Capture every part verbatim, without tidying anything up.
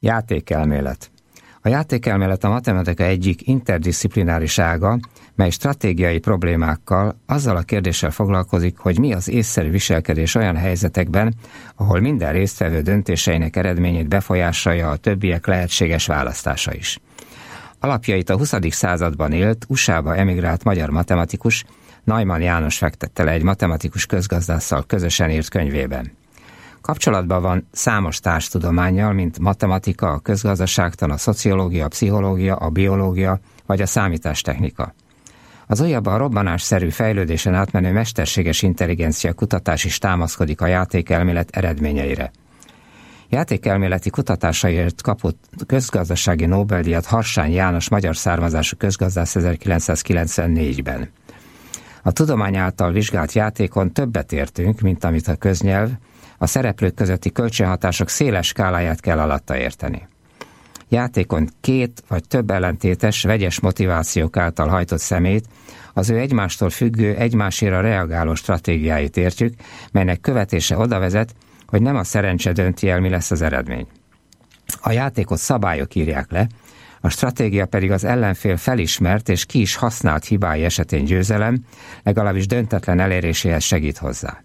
Játékelmélet. A játékelmélet a matematika egyik interdisziplináris ága, mely stratégiai problémákkal, azzal a kérdéssel foglalkozik, hogy mi az észszerű viselkedés olyan helyzetekben, ahol minden résztvevő döntéseinek eredményét befolyásolja a többiek lehetséges választása is. Alapjait a huszadik században élt, u es á-ba emigrált magyar matematikus Neumann János fektette le egy matematikus közgazdásszal közösen írt könyvében. Kapcsolatban van számos társtudománnyal, mint matematika, a közgazdaságtan, a szociológia, a pszichológia, a biológia vagy a számítástechnika. Az újabban robbanásszerű fejlődésen átmenő mesterséges intelligencia kutatás is támaszkodik a játékelmélet eredményeire. Játékelméleti kutatásaiért kapott közgazdasági Nobel-díjat Harsány János magyar származású közgazdász ezerkilencszázkilencvennégyben. A tudomány által vizsgált játékon többet értünk, mint amit a köznyelv, a szereplők közötti kölcsönhatások széles skáláját kell alatta érteni. Játékon két vagy több ellentétes, vegyes motivációk által hajtott szemét, az ő egymástól függő, egymásére reagáló stratégiáit értjük, melynek követése oda vezet, hogy nem a szerencse dönti el, mi lesz az eredmény. A játékot szabályok írják le, a stratégia pedig az ellenfél felismert és ki is használt hibái esetén győzelem, legalábbis döntetlen eléréséhez segít hozzá.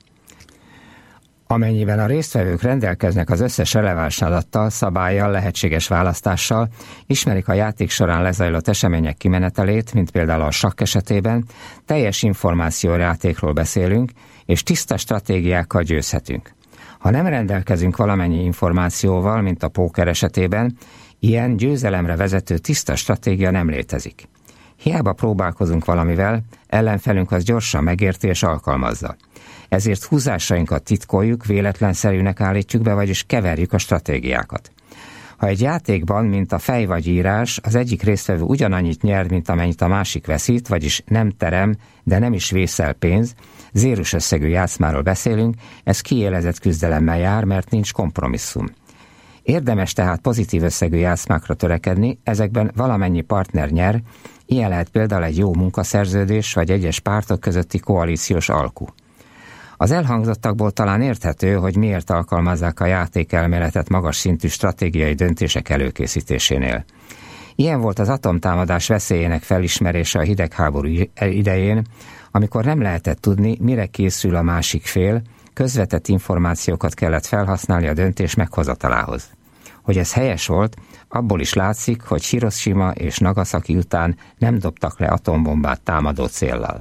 Amennyiben a résztvevők rendelkeznek az összes releváns adattal, szabállyal, lehetséges választással, ismerik a játék során lezajlott események kimenetelét, mint például a sakk esetében, teljes információjátékról beszélünk, és tiszta stratégiákkal győzhetünk. Ha nem rendelkezünk valamennyi információval, mint a póker esetében, ilyen győzelemre vezető tiszta stratégia nem létezik. Hiába próbálkozunk valamivel, ellenfelünk az gyorsan megérti és alkalmazza. Ezért húzásainkat titkoljuk, véletlenszerűnek állítjuk be, vagyis keverjük a stratégiákat. Ha egy játékban, mint a fej vagy írás, az egyik résztvevő ugyanannyit nyer, mint amennyit a másik veszít, vagyis nem terem, de nem is vészel pénz, zérus összegű játszmáról beszélünk, ez kiélezett küzdelemmel jár, mert nincs kompromisszum. Érdemes tehát pozitív összegű játszmákra törekedni, ezekben valamennyi partner nyer, ilyen lehet például egy jó munkaszerződés vagy egyes pártok közötti koalíciós alku. Az elhangzottakból talán érthető, hogy miért alkalmazzák a játékelméletet magas szintű stratégiai döntések előkészítésénél. Ilyen volt az atomtámadás veszélyének felismerése a hidegháború idején, amikor nem lehetett tudni, mire készül a másik fél, közvetett információkat kellett felhasználni a döntés meghozatalához. Hogy ez helyes volt, abból is látszik, hogy Hiroshima és Nagasaki után nem dobtak le atombombát támadó céllal.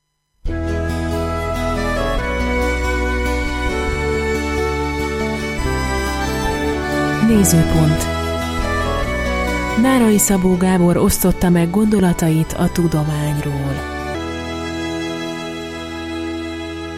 Nézőpont. Nárai Szabó Gábor osztotta meg gondolatait a tudományról.